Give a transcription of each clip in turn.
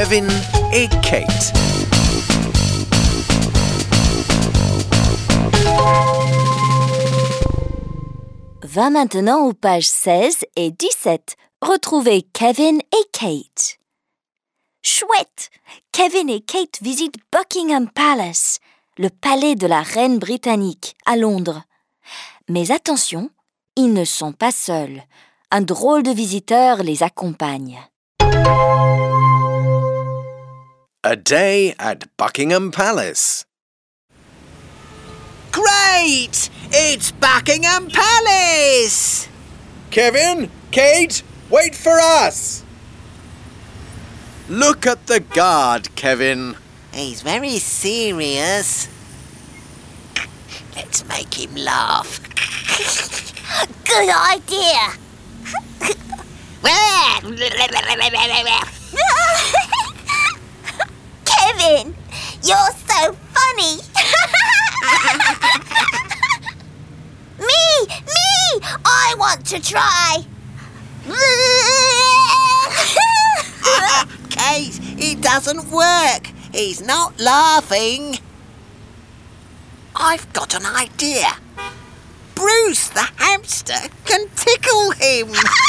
Kevin et Kate. Va maintenant aux pages 16 et 17. Retrouvez Kevin et Kate. Chouette! Kevin et Kate visitent Buckingham Palace, le palais de la reine britannique, à Londres. Mais attention, ils ne sont pas seuls. Un drôle de visiteur les accompagne. A day at Buckingham Palace. Great! It's Buckingham Palace! Kevin, Kate, wait for us! Look at the guard, Kevin. He's very serious. Let's make him laugh. Good idea! Kevin, you're so funny! Me! I want to try! Kate, it doesn't work. He's not laughing. I've got an idea. Bruce the hamster can tickle him.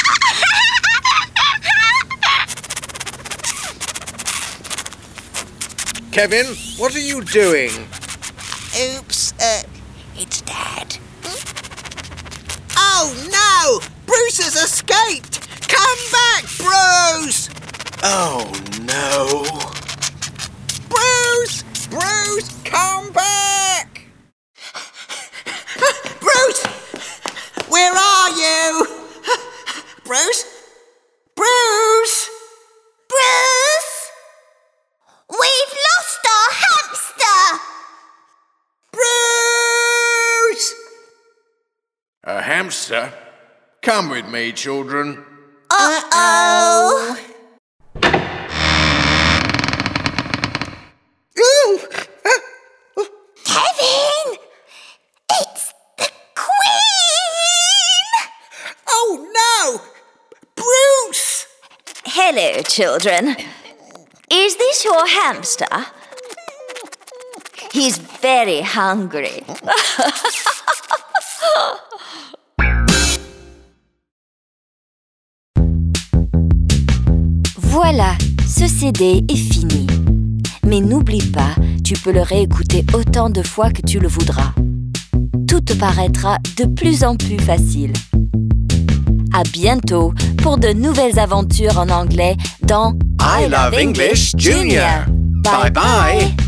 Kevin, what are you doing? Oops, it's Dad. Oh no! Bruce has escaped! Come back, Bruce! Oh no. Bruce! Bruce, come back! Bruce! Where are you? Bruce? Bruce! Bruce! We've lost our hamster! Bruce! A hamster? Come with me, children. Uh-oh! Kevin! It's the Queen! Oh no! Bruce! Hello, children. Is this your hamster? He's very hungry. Voilà, ce CD est fini. Mais n'oublie pas, tu peux le réécouter autant de fois que tu le voudras. Tout te paraîtra de plus en plus facile. À bientôt pour de nouvelles aventures en anglais dans I Love English Junior. Bye bye.